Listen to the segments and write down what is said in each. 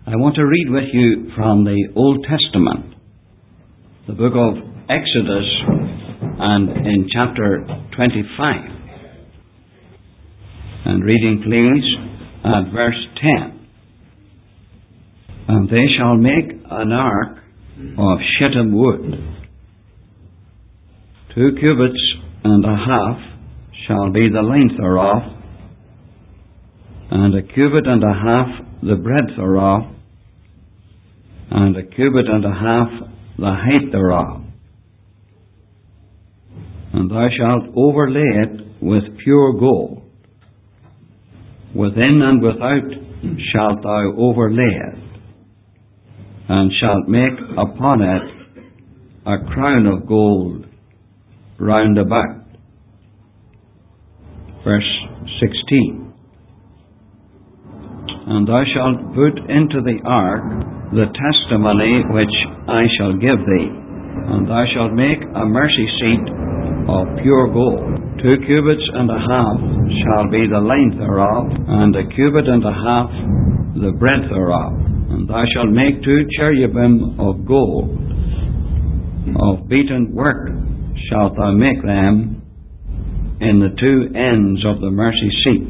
I want to read with you from the Old Testament, the book of Exodus, and in chapter 25. And reading, please, at verse 10. And they shall make an ark of shittim wood. 2 cubits and a half shall be the length thereof, and 1 cubit and a half the breadth thereof, and 1 cubit and a half the height thereof. And thou shalt overlay it with pure gold. Within and without shalt thou overlay it, and shalt make upon it a crown of gold round about. Verse 16. And thou shalt put into the ark the testimony which I shall give thee, and thou shalt make a mercy seat of pure gold. 2 cubits and a half shall be the length thereof, and 1 cubit and a half the breadth thereof. And thou shalt make 2 cherubim of gold. Of beaten work shalt thou make them in the 2 ends of the mercy seat.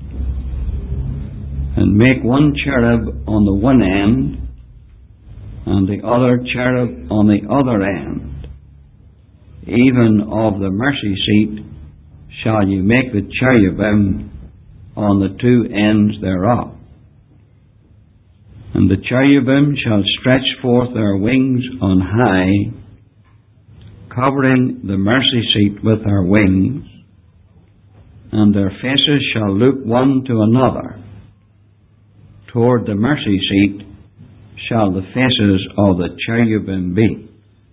And make 1 cherub on the one end, and the other cherub on the other end. Even of the mercy seat shall you make the cherubim on the 2 ends thereof. And the cherubim shall stretch forth their wings on high, covering the mercy seat with their wings, and their faces shall look one to another. Toward the mercy seat shall the faces of the cherubim be.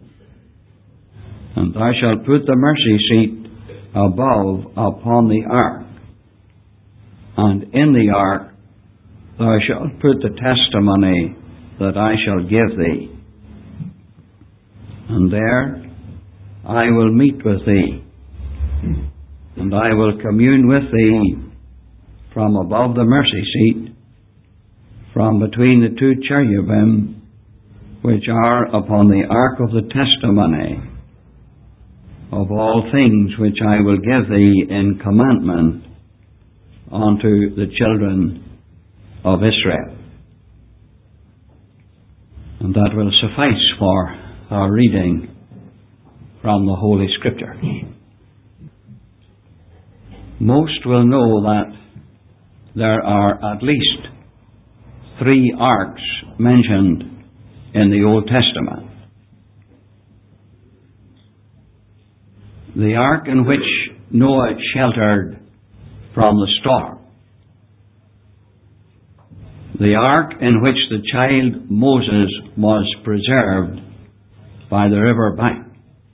And thou shalt put the mercy seat above upon the ark, and in the ark thou shalt put the testimony that I shall give thee. And there I will meet with thee, and I will commune with thee from above the mercy seat, from between the 2 cherubim which are upon the ark of the testimony, of all things which I will give thee in commandment unto the children of Israel. And that will suffice for our reading from the Holy Scripture. Most will know that there are at least 3 arks mentioned in the Old Testament. The ark in which Noah sheltered from the storm. The ark in which the child Moses was preserved by the river bank.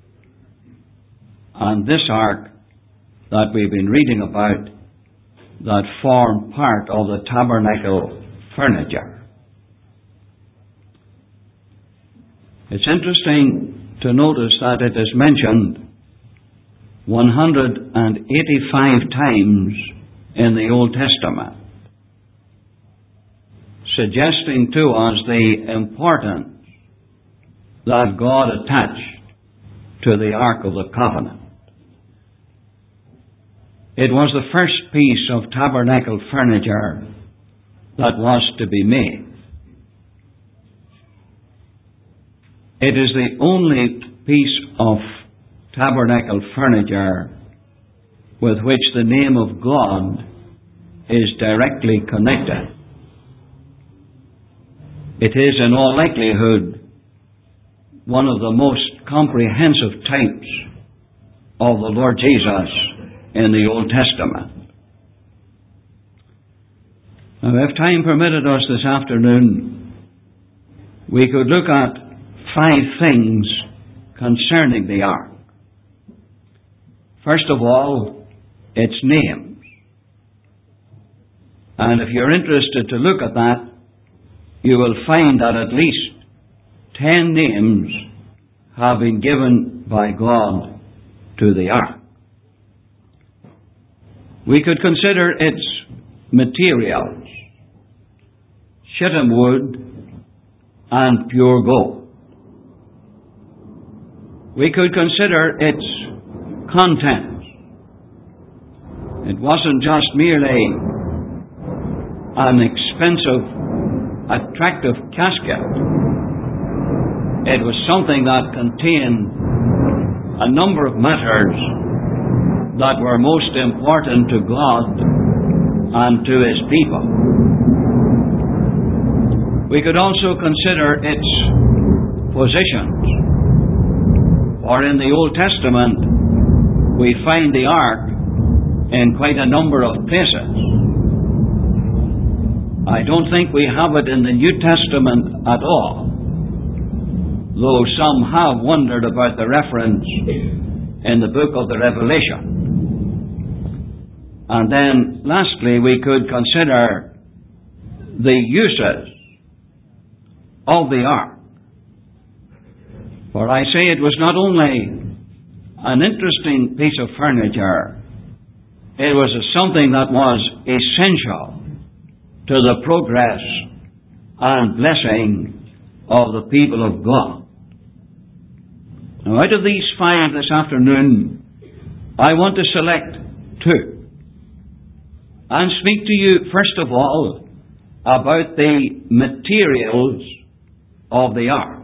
And this ark that we've been reading about that formed part of the tabernacle furniture. It's interesting to notice that it is mentioned 185 times in the Old Testament, suggesting to us the importance that God attached to the Ark of the Covenant. It was the first piece of tabernacle furniture that was to be made. It is the only piece of tabernacle furniture with which the name of God is directly connected. It is in all likelihood one of the most comprehensive types of the Lord Jesus in the Old Testament. Now, if time permitted us this afternoon, we could look at 5 things concerning the ark. First of all, its names. And if you're interested to look at that, you will find that at least 10 names have been given by God to the ark. We could consider its materials: shittim wood, and pure gold. We could consider its contents. It wasn't just merely an expensive, attractive casket. It was something that contained a number of matters that were most important to God and to His people. We could also consider its positions. For in the Old Testament, we find the ark in quite a number of places. I don't think we have it in the New Testament at all, though some have wondered about the reference in the book of the Revelation. And then, lastly, we could consider the uses of the ark. For I say it was not only an interesting piece of furniture, it was something that was essential to the progress and blessing of the people of God. Now, out of these 5 this afternoon, I want to select 2 and speak to you, first of all, about the materials of the ark.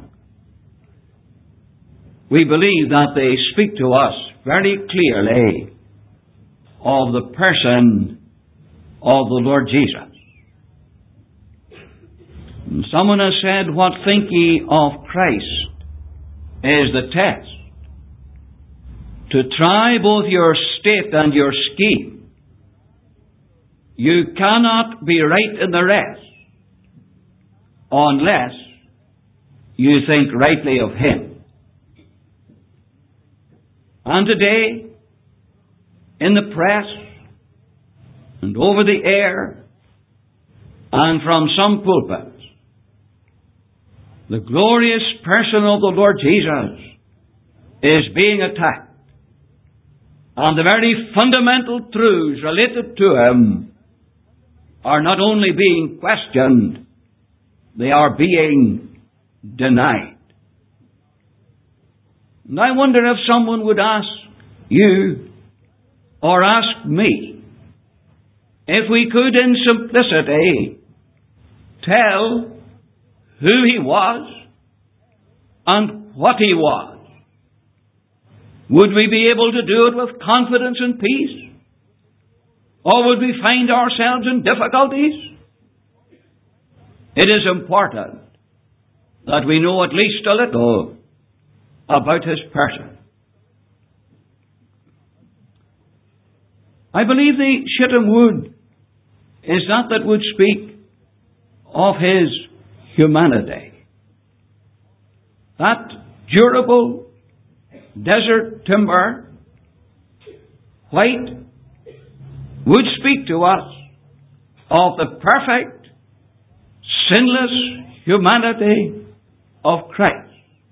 We believe that they speak to us very clearly of the person of the Lord Jesus. And someone has said, "What think ye of Christ?" is the test to try both your state and your scheme. You cannot be right in the rest unless you think rightly of Him. And today, in the press and over the air and from some pulpits, the glorious person of the Lord Jesus is being attacked, and the very fundamental truths related to Him are not only being questioned, they are being denied. And I wonder if someone would ask you or ask me if we could in simplicity tell who He was and what He was. Would we be able to do it with confidence and peace? Or would we find ourselves in difficulties? It is important that we know at least a little about His person. I believe the shittim wood is that would speak of His humanity. That durable desert timber, white, would speak to us of the perfect, sinless humanity of Christ.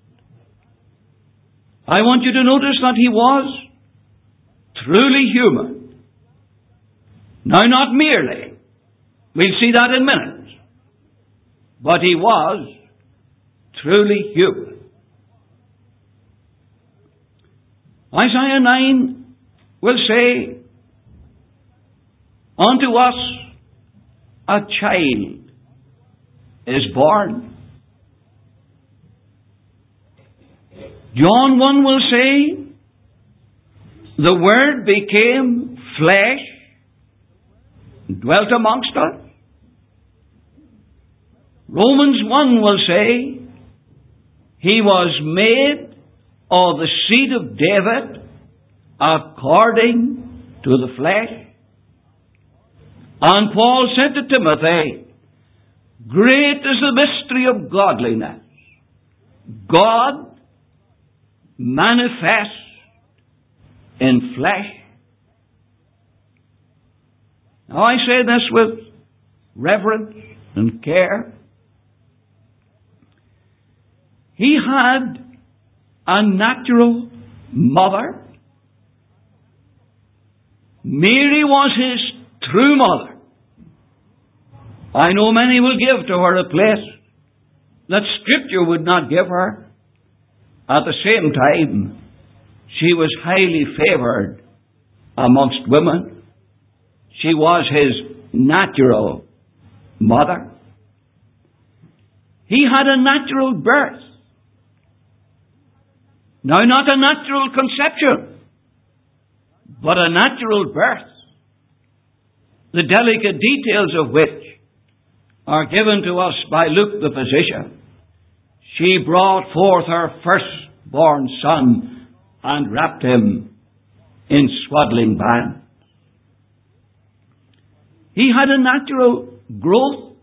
I want you to notice that He was truly human. Now, not merely. We'll see that in minutes. But He was truly human. Isaiah 9 will say, "Unto us a child is born." John 1 will say, "The Word became flesh, and dwelt amongst us." Romans 1 will say, "He was made of the seed of David according to the flesh." And Paul said to Timothy, "Great is the mystery of godliness. God manifest in flesh." Now I say this with reverence and care. He had a natural mother. Mary was His true mother. I know many will give to her a place that Scripture would not give her. At the same time, she was highly favoured amongst women. She was his natural mother. He had a natural birth. Now, not a natural conception, but a natural birth, the delicate details of which are given to us by Luke the physician. She brought forth her firstborn son and wrapped him in swaddling bands. He had a natural growth,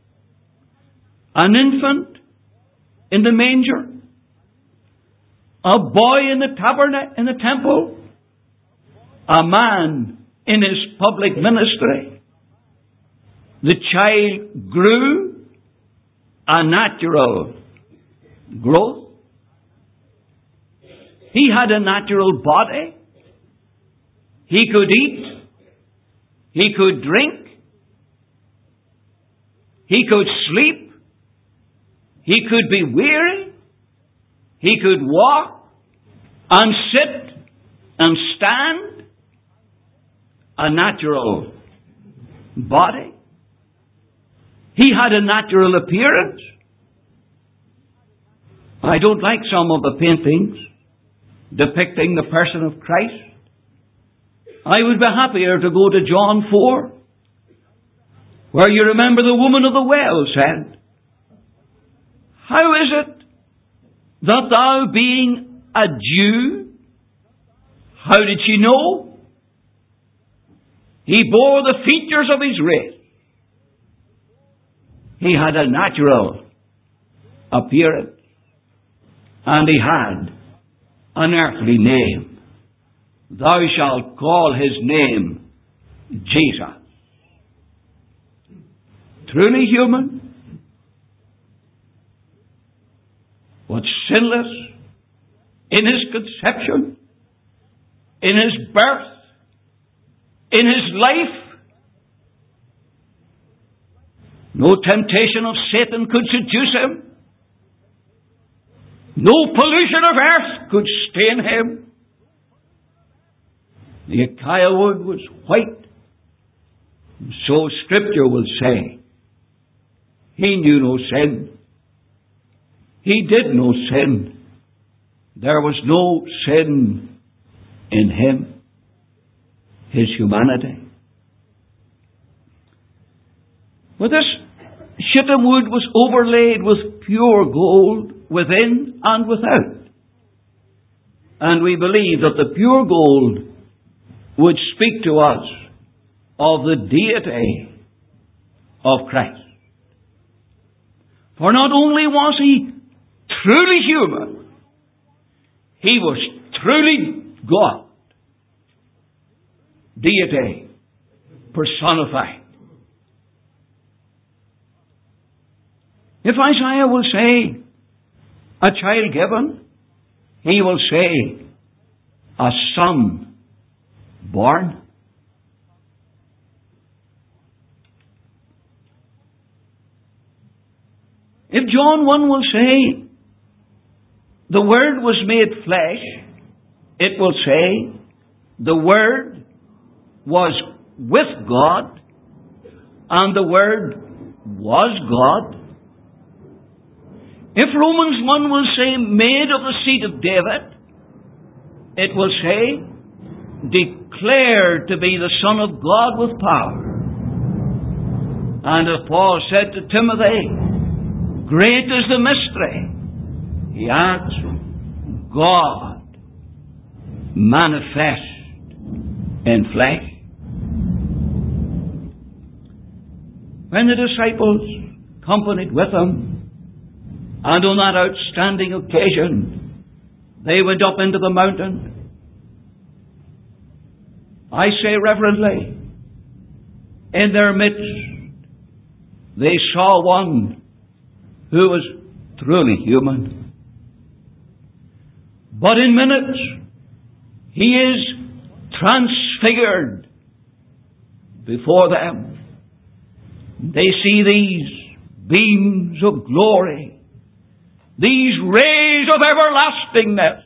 an infant in the manger, a boy in the tabernacle, in the temple, a man in his public ministry. The child grew a natural growth. He had a natural body. He could eat. He could drink. He could sleep. He could be weary. He could walk and sit and stand. A natural body. He had a natural appearance. I don't like some of the paintings depicting the person of Christ. I would be happier to go to John 4, where you remember the woman of the well said, "How is it that thou, being a Jew," how did she know? He bore the features of his race. He had a natural appearance. And he had an earthly name. Thou shalt call his name Jesus. Truly human, but sinless in his conception, in his birth, in his life. No temptation of Satan could seduce him. No pollution of earth could stain him. The Acacia wood was white. So Scripture will say, he knew no sin. He did no sin. There was no sin in him, his humanity. But this shittim wood was overlaid with pure gold within and without. And we believe that the pure gold would speak to us of the deity of Christ. For not only was he truly human, he was truly God. Deity personified. If Isaiah will say, a child given, he will say, a son born. If John 1 will say, the Word was made flesh, it will say, the Word was with God, and the Word was God. If Romans 1 will say, made of the seed of David, it will say, declared to be the Son of God with power. And as Paul said to Timothy, great is the mystery. He adds, God manifest in flesh. When the disciples companied with him, and on that outstanding occasion, they went up into the mountain, I say reverently, in their midst, they saw one who was truly human. But in minutes, he is transfigured before them. They see these beams of glory these rays of everlastingness.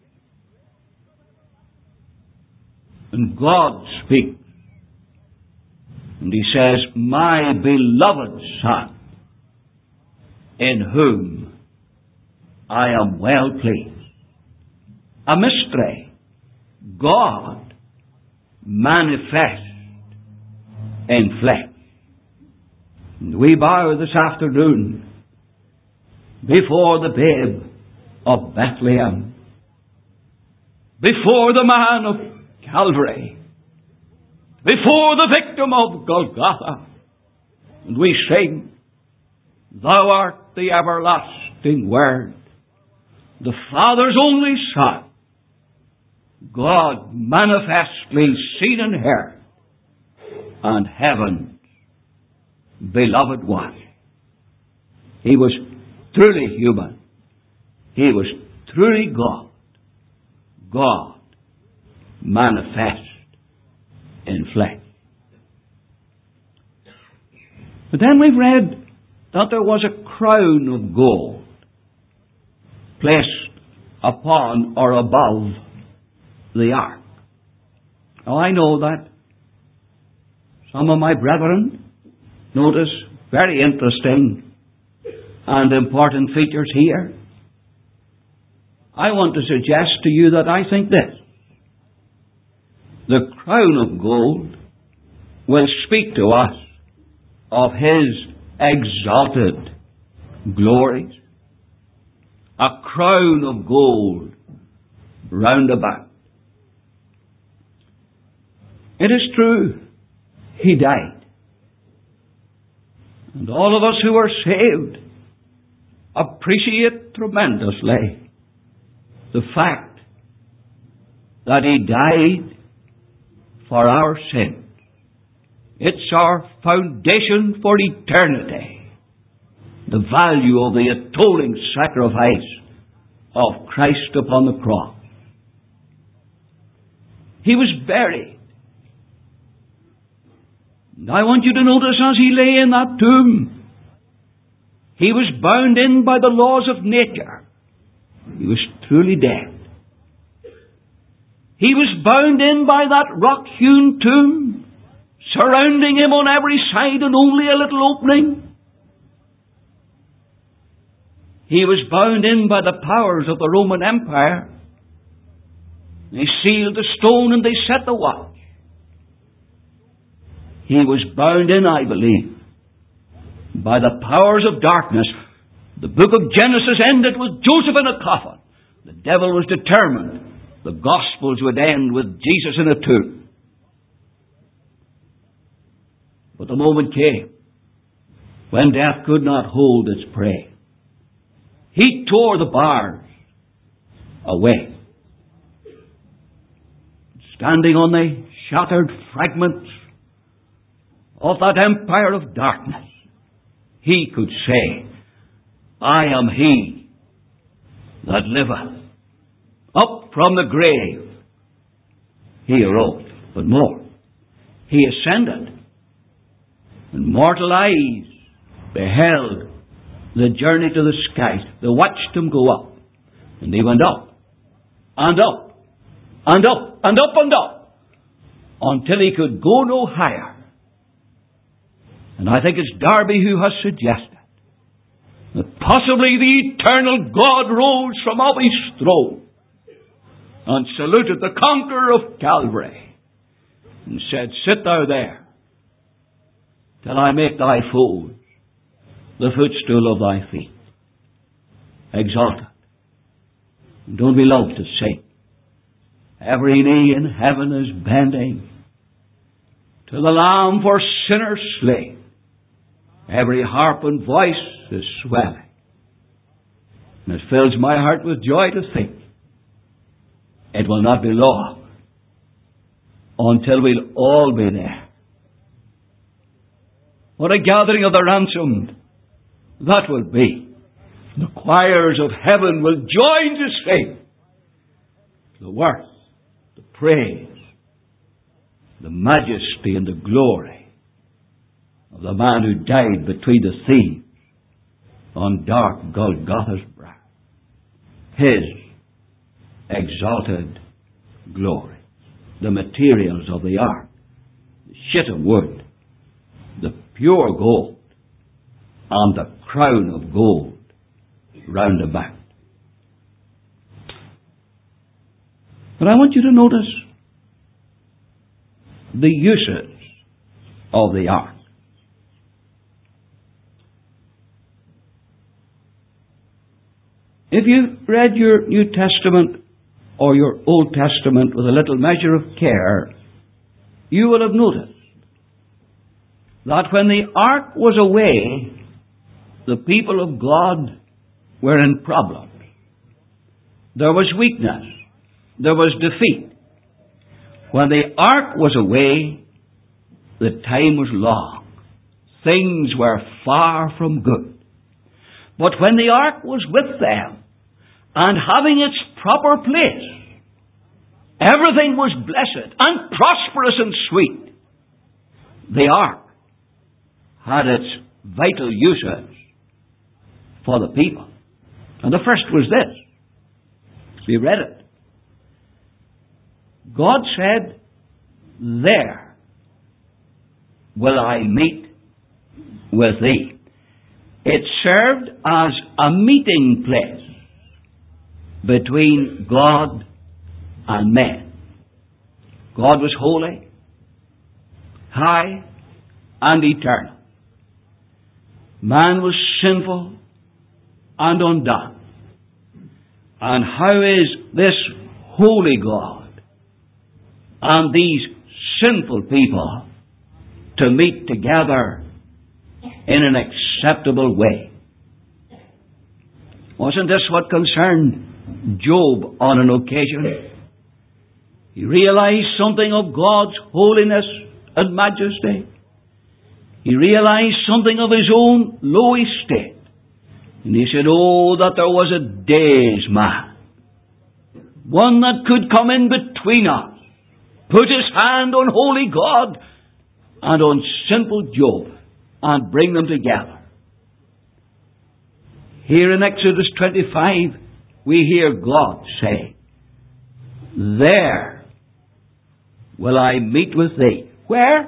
And God speaks. And He says, my beloved Son, in whom I am well pleased. A mystery. God manifest in flesh. And we bow this afternoon before the babe of Bethlehem, before the man of Calvary, before the victim of Golgotha, and we sing, Thou art the everlasting Word, the Father's only Son, God manifestly seen and heard, and heaven's beloved one. He was truly human. He was truly God. God manifest in flesh. But then we've read that there was a crown of gold placed upon or above the ark. Now I know that some of my brethren notice very interesting and important features here. I want to suggest to you that I think this. The crown of gold will speak to us of His exalted glories. A crown of gold round about. It is true, He died. And all of us who are saved appreciate tremendously the fact that He died for our sins. It's our foundation for eternity. The value of the atoning sacrifice of Christ upon the cross. He was buried. And I want you to notice as He lay in that tomb, He was bound in by the laws of nature. He was truly dead. He was bound in by that rock-hewn tomb, surrounding Him on every side and only a little opening. He was bound in by the powers of the Roman Empire. They sealed the stone and they set the watch. He was bound in, I believe, by the powers of darkness. The book of Genesis ended with Joseph in a coffin. The devil was determined the Gospels would end with Jesus in a tomb. But the moment came when death could not hold its prey. He tore the bars away. Standing on the shattered fragments of that empire of darkness, He could say, I am He that liveth. Up from the grave He arose, but more, He ascended, and mortal eyes beheld the journey to the skies. They watched Him go up, and He went up, and up, and up, and up, and up, until He could go no higher. And I think it's Darby who has suggested that possibly the eternal God rose from off His throne and saluted the conqueror of Calvary and said, Sit thou there till I make thy foes the footstool of thy feet. Exalted. And don't we love to sing? Every knee in heaven is bending to the Lamb for sinners slain. Every harp and voice is swelling. And it fills my heart with joy to think it will not be long until we'll all be there. What a gathering of the ransomed that will be. The choirs of heaven will join to sing the worth, the praise, the majesty and the glory of the man who died between the thieves on dark Golgotha's brow. His exalted glory. The materials of the ark, the shittim wood, the pure gold, and the crown of gold round about. But I want you to notice the uses of the ark. If you read your New Testament or your Old Testament with a little measure of care, you will have noticed that when the ark was away, the people of God were in problems. There was weakness. There was defeat. When the ark was away, the time was long. Things were far from good. But when the ark was with them, and having its proper place, everything was blessed and prosperous and sweet. The ark had its vital uses for the people. And the first was this. We read it. God said, "There will I meet with thee." It served as a meeting place between God and man. God was holy, high, and eternal. Man was sinful and undone. And how is this holy God and these sinful people to meet together in an acceptable way? Wasn't this what concerned Job on an occasion? He realized something of God's holiness and majesty. He realized something of his own low estate. And he said, "Oh, that there was a day's man, one that could come in between us, put his hand on holy God and on sinful Job, and bring them together." Here in Exodus 25, we hear God say, "There will I meet with thee." Where?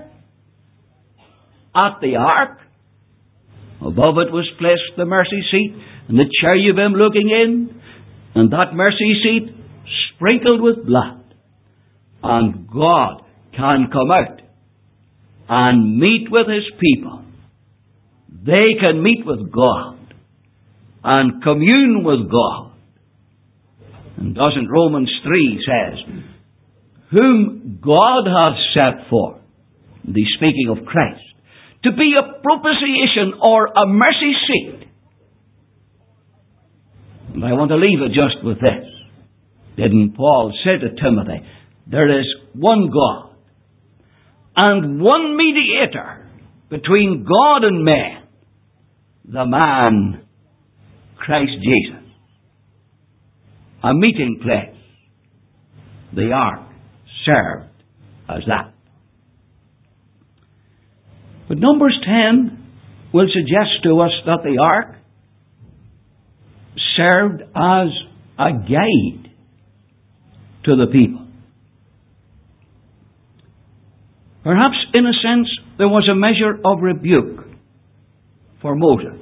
At the ark. Above it was placed the mercy seat, and the cherubim looking in, and that mercy seat sprinkled with blood. And God can come out and meet with His people. They can meet with God and commune with God. And doesn't Romans 3 says, "Whom God hath set forth," and he's speaking of Christ, "to be a propitiation," or a mercy seat. And I want to leave it just with this. Didn't Paul say to Timothy, there is one God and one mediator between God and man, the man Christ Jesus. A meeting place. The ark served as that. But Numbers 10 will suggest to us that the ark served as a guide to the people. Perhaps, in a sense, there was a measure of rebuke for Moses.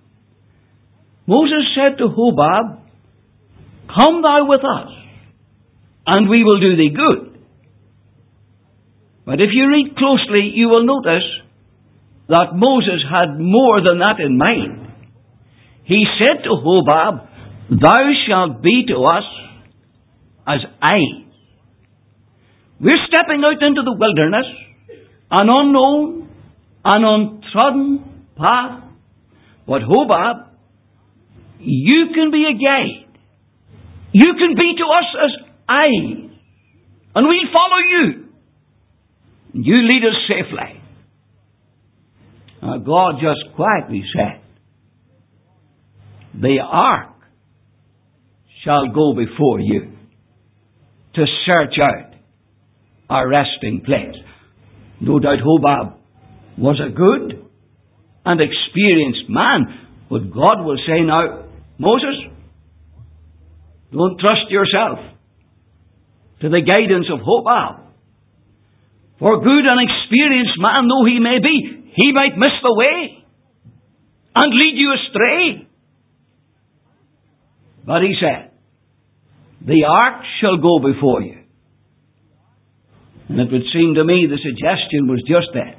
Moses said to Hobab, "Come thou with us, and we will do thee good." But if you read closely, you will notice that Moses had more than that in mind. He said to Hobab, "Thou shalt be to us as eyes." We're stepping out into the wilderness, an unknown, an untrodden path. But Hobab, you can be a guide. You can be to us as eyes. And we'll follow you. You lead us safely. God just quietly said, "The ark shall go before you to search out a resting place." No doubt Hobab was a good and experienced man, but God will say, "Now, Moses, Don't trust yourself to the guidance of Hobab. For good and experienced man though he may be, he might miss the way and lead you astray. But he said, the ark shall go before you. And it would seem to me the suggestion was just that.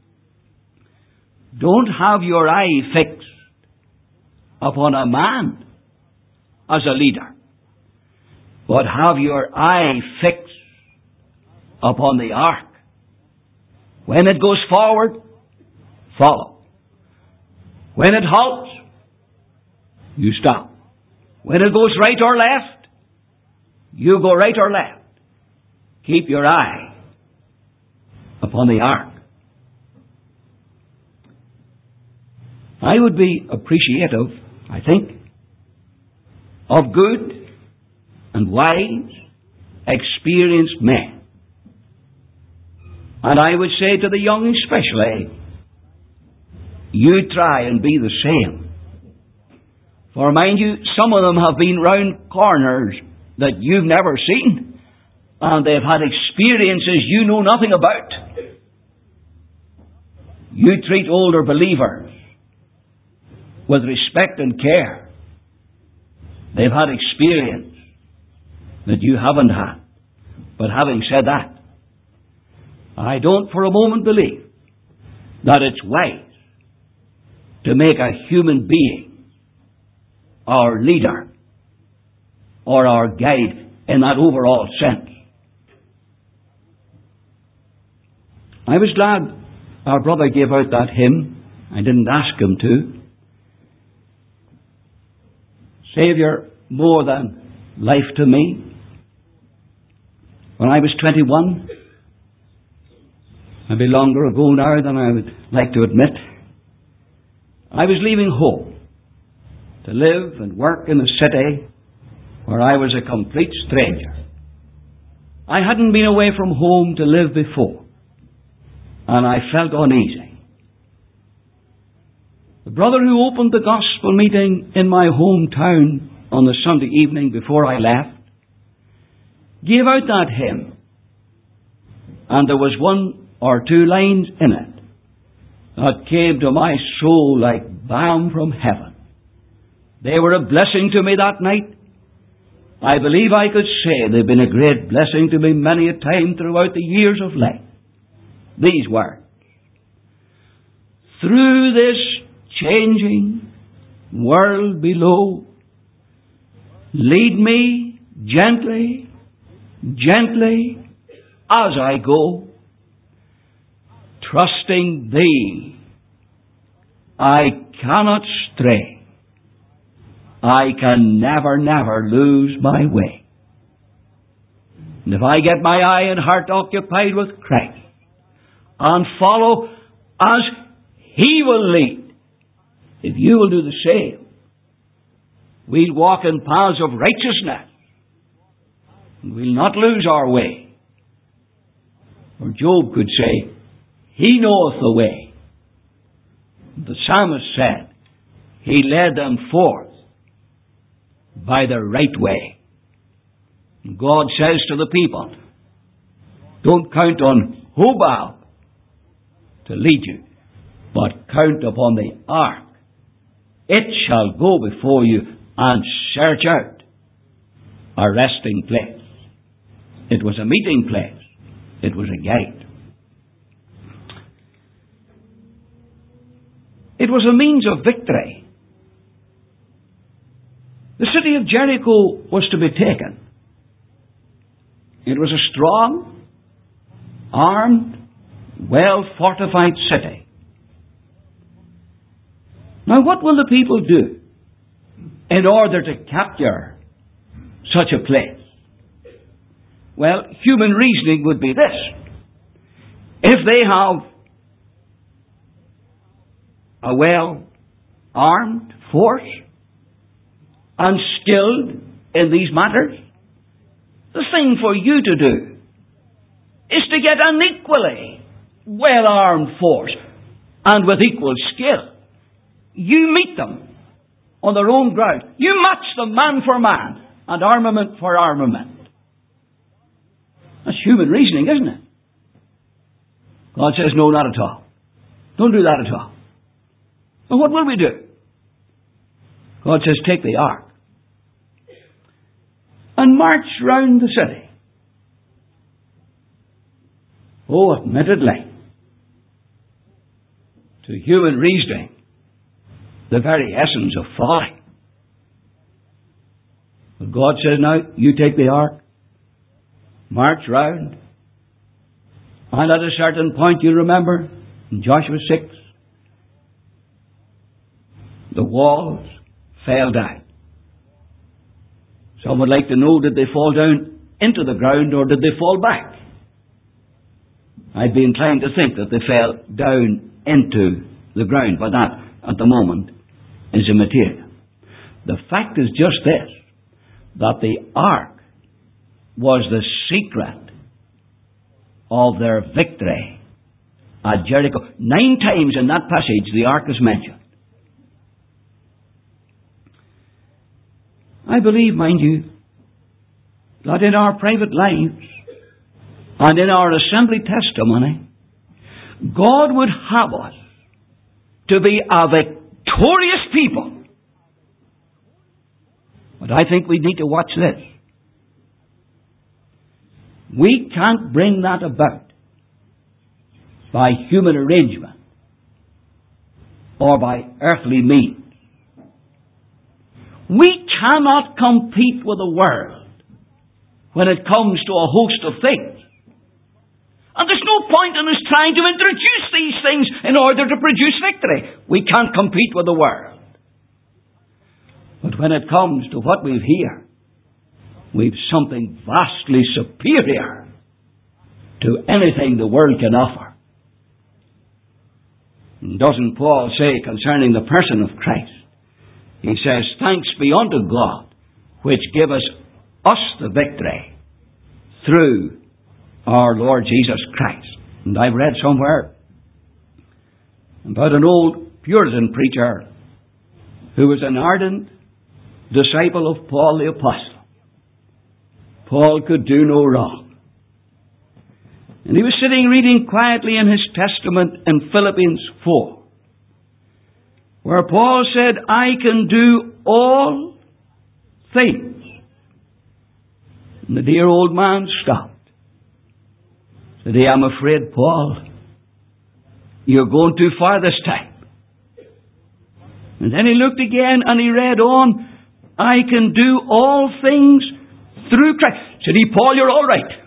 Don't have your eye fixed upon a man as a leader, but have your eye fixed upon the ark. When it goes forward, follow. When it halts, you stop. When it goes right or left, you go right or left. Keep your eye upon the ark. I would be appreciative, I think, of good and wise, experienced men. And I would say to the young especially, you try and be the same. For mind you, some of them have been round corners that you've never seen, and they've had experiences you know nothing about. You treat older believers with respect and care. They've had experience that you haven't had. But having said that, I don't for a moment believe that it's wise to make a human being our leader or our guide in that overall sense. I was glad our brother gave out that hymn. I didn't ask him to. Saviour, more than life to me. When I was 21, maybe longer ago now than I would like to admit, I was leaving home to live and work in a city where I was a complete stranger. I hadn't been away from home to live before, and I felt uneasy. The brother who opened the gospel meeting in my hometown on the Sunday evening before I left gave out that hymn, and there was one or two lines in it that came to my soul like balm from heaven. They were a blessing to me that night. I believe I could say they've been a great blessing to me many a time throughout the years of life. These words: through this changing world below, lead me gently, gently as I go, trusting Thee, I cannot stray. I can never, never lose my way. And if I get my eye and heart occupied with Christ and follow as He will lead, if you will do the same, we'll walk in paths of righteousness, and we'll not lose our way. For Job could say, He knoweth the way. The psalmist said, He led them forth by the right way. And God says to the people, don't count on Hobab to lead you, but count upon the ark. It shall go before you and search out a resting place. It was a meeting place. It was a gate. It was a means of victory. The city of Jericho was to be taken. It was a strong, armed, well-fortified city. Now, what will the people do in order to capture such a place? Well, human reasoning would be this. If they have a well-armed force and skilled in these matters, the thing for you to do is to get an equally well-armed force and with equal skill. You meet them on their own ground. You match them man for man, and armament for armament. That's human reasoning, isn't it? God says, no, not at all. Don't do that at all. Well, what will we do? God says, take the ark and march round the city. Oh, admittedly, to human reasoning, the very essence of folly. But God says, now, you take the ark, march round, and at a certain point, you remember, in Joshua 6, the walls fell down. Some would like to know, did they fall down into the ground or did they fall back? I'd be inclined to think that they fell down into the ground, but that, at the moment, is immaterial. The fact is just this, that the ark was the secret of their victory at Jericho. 9 times in that passage the ark is mentioned. I believe, mind you, that in our private lives and in our assembly testimony, God would have us to be a victorious people. But I think we need to watch this. We can't bring that about by human arrangement or by earthly means. We cannot compete with the world when it comes to a host of things. And there's no point in us trying to introduce these things in order to produce victory. We can't compete with the world. But when it comes to what we've here, we've something vastly superior to anything the world can offer. And doesn't Paul say concerning the person of Christ, he says, thanks be unto God, which giveth us the victory through our Lord Jesus Christ. And I've read somewhere about an old Puritan preacher who was an ardent disciple of Paul the Apostle. Paul could do no wrong. And he was sitting reading quietly in his Testament in Philippians 4. Where Paul said, I can do all things. And the dear old man stopped. Said, hey, I'm afraid, Paul, you're going too far this time. And then he looked again and he read on, I can do all things through Christ. Said he, Paul, you're all right.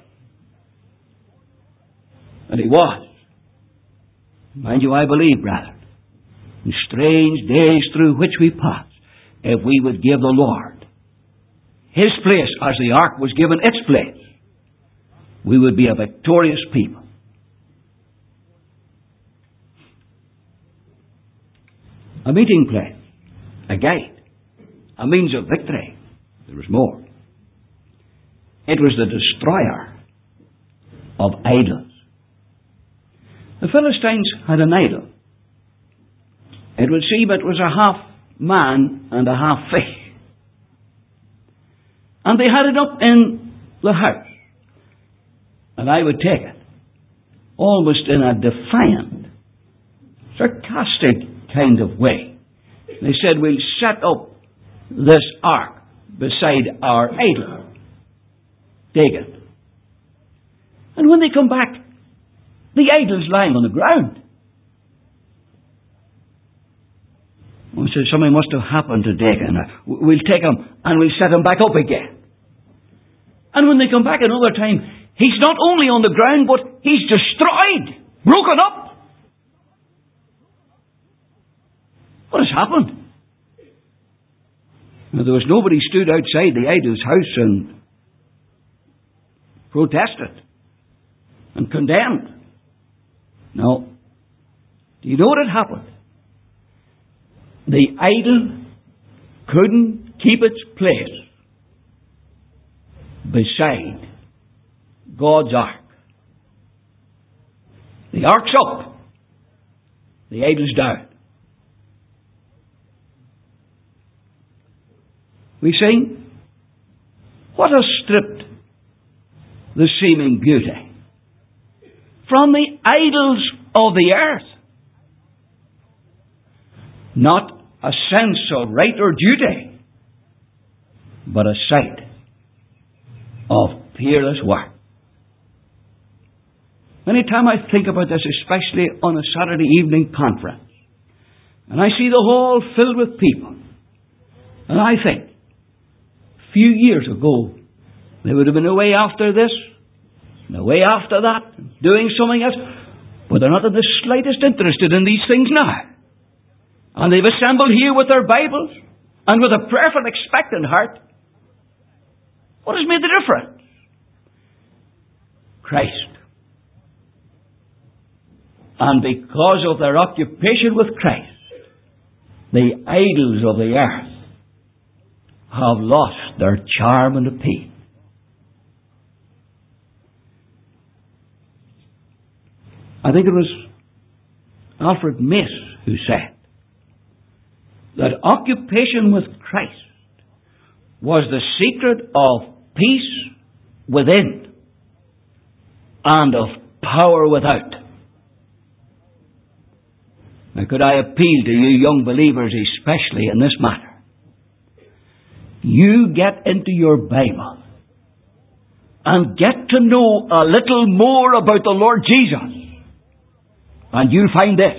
And he was. Mind you, I believe, brother, in strange days through which we pass, if we would give the Lord His place as the ark was given its place, we would be a victorious people. A meeting place, a gate, a means of victory. There was more. It was the destroyer of idols. The Philistines had an idol. It would seem it was a half man and a half fish. And they had it up in the house. And I would take it, almost in a defiant, sarcastic kind of way. They said, we'll set up this ark beside our idol. Take it. And when they come back, the idol's lying on the ground. We said, something must have happened to Dagon. We'll take him and we'll set him back up again. And when they come back another time, he's not only on the ground, but he's destroyed, broken up. What has happened? Now, there was nobody stood outside the idol's house and protested and condemned. No. Do you know what had happened? The idol couldn't keep its place beside God's ark. The ark's up. The idol's down. We sing, What has stripped the seeming beauty? From the idols of the earth. Not a sense of right or duty, but a sight of peerless work. Many times I think about this, especially on a Saturday evening conference, and I see the hall filled with people, and I think, a few years ago, they would have been away after this, and away after that, doing something else, but they're not in the slightest interested in these things now. And they've assembled here with their Bibles, and with a prayerful, expectant heart. What has made the difference? Christ. And because of their occupation with Christ, the idols of the earth have lost their charm and appeal. I think it was Alfred Mace who said that occupation with Christ was the secret of peace within and of power without. Now, could I appeal to you young believers, especially in this matter? You get into your Bible and get to know a little more about the Lord Jesus, and you'll find this,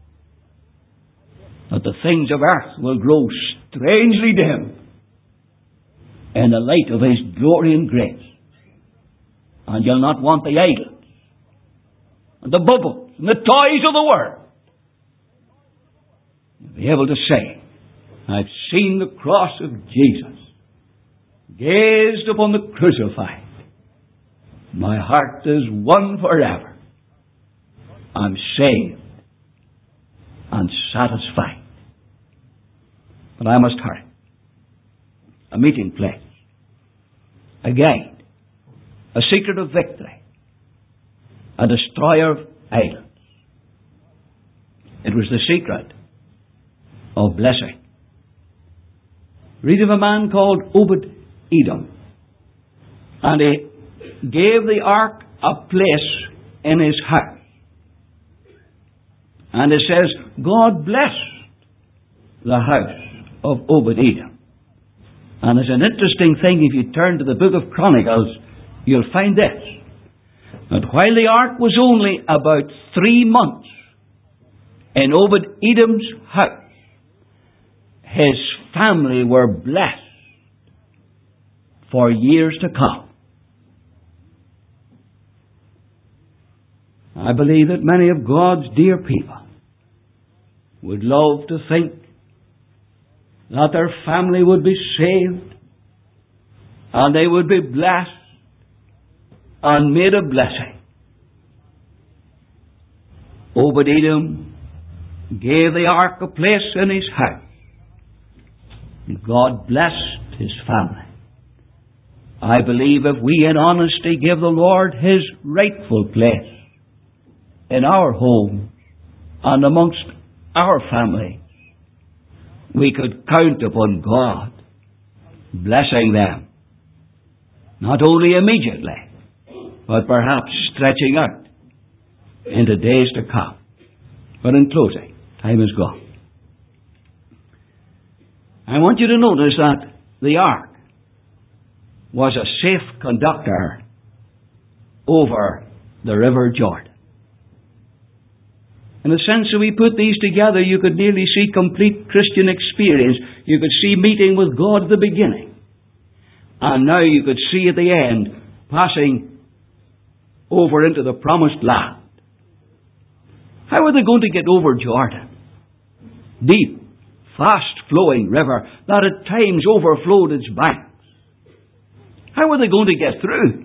that the things of earth will grow strangely dim in the light of His glory and grace. And you'll not want the idols and the bubbles and the toys of the world. You'll be able to say, I've seen the cross of Jesus, gazed upon the crucified. My heart is won forever. I'm saved and satisfied. But I must hurry. A meeting place. A guide. A secret of victory. A destroyer of idols. It was the secret of blessing. Read of a man called Obed-Edom. And he gave the ark a place in his house. And it says, God blessed the house of Obed-Edom. And it's an interesting thing, if you turn to the book of Chronicles, you'll find this. That while the ark was only about 3 months in Obed-Edom's house, his family were blessed for years to come. I believe that many of God's dear people would love to think that their family would be saved and they would be blessed and made a blessing. Obed-Edom gave the ark a place in his house. God blessed his family. I believe if we in honesty give the Lord His rightful place in our homes and amongst our family, we could count upon God blessing them, not only immediately, but perhaps stretching out into days to come. But in closing, time is gone. I want you to notice that the ark was a safe conductor over the River Jordan. In a sense, if we put these together, you could nearly see complete Christian experience. You could see meeting with God at the beginning. And now you could see at the end, passing over into the promised land. How are they going to get over Jordan? Deep, fast-flowing river that at times overflowed its banks. How are they going to get through?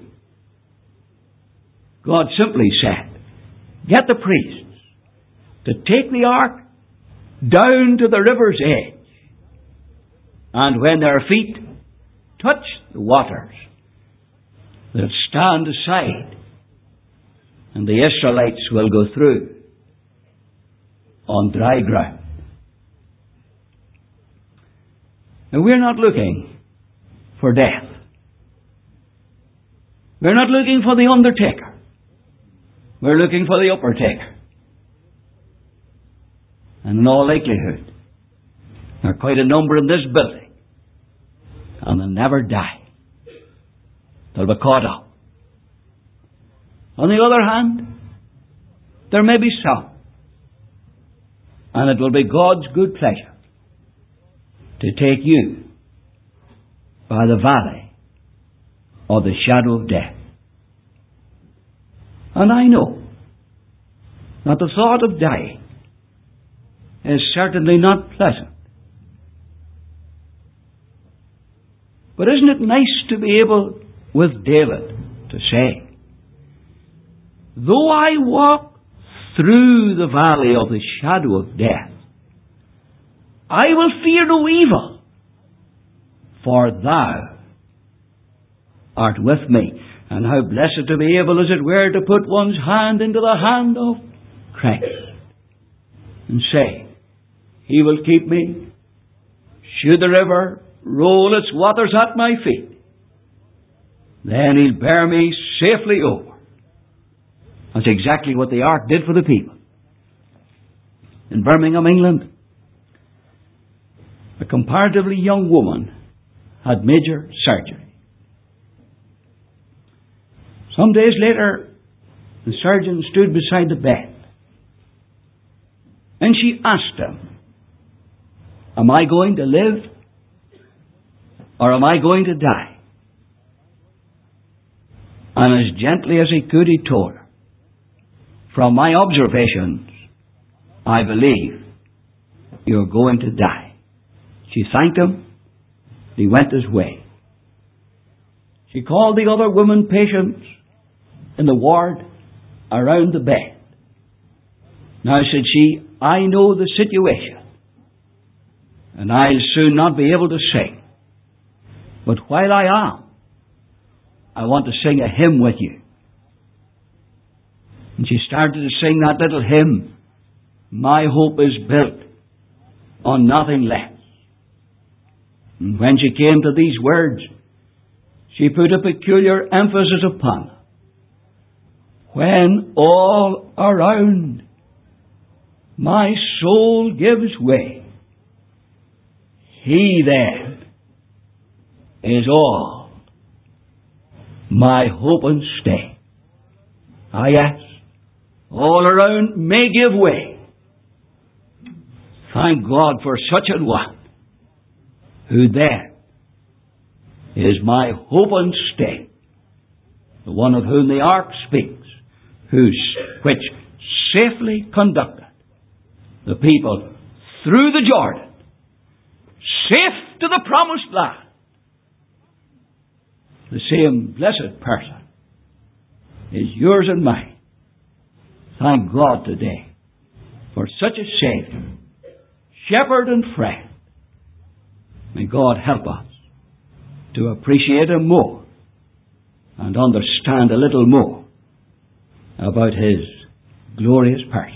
God simply said, get the priests to take the ark down to the river's edge. And when their feet touch the waters, they'll stand aside and the Israelites will go through on dry ground. Now, we're not looking for death. We're not looking for the undertaker. We're looking for the uppertaker. And in all likelihood, there are quite a number in this building, and they'll never die. They'll be caught up. On the other hand, there may be some, and it will be God's good pleasure to take you by the valley of the shadow of death. And I know that the thought of dying is certainly not pleasant. But isn't it nice to be able, with David, to say, though I walk through the valley of the shadow of death, I will fear no evil, for thou art with me. And how blessed to be able, as it were, to put one's hand into the hand of Christ and say, He will keep me. Should the river roll its waters at my feet, then He'll bear me safely over. That's exactly what the ark did for the people. In Birmingham, England, a comparatively young woman had major surgery. Some days later, the surgeon stood beside the bed, and she asked him, am I going to live, or am I going to die? And as gently as he could, he told her, from my observations, I believe you're going to die. She thanked him. He went his way. She called the other women patients in the ward around the bed. Now, said she, I know the situation, and I'll soon not be able to sing. But while I am, I want to sing a hymn with you. And she started to sing that little hymn, My Hope is Built on Nothing Less. And when she came to these words, she put a peculiar emphasis upon them. When all around my soul gives way, He then is all my hope and stay. Ah, yes, all around may give way. Thank God for such a one, who then is my hope and stay, the one of whom the ark speaks, which safely conducted the people through the Jordan, safe to the promised land. The same blessed person is yours and mine. Thank God today for such a Saviour, shepherd and friend. May God help us to appreciate Him more and understand a little more about His glorious person.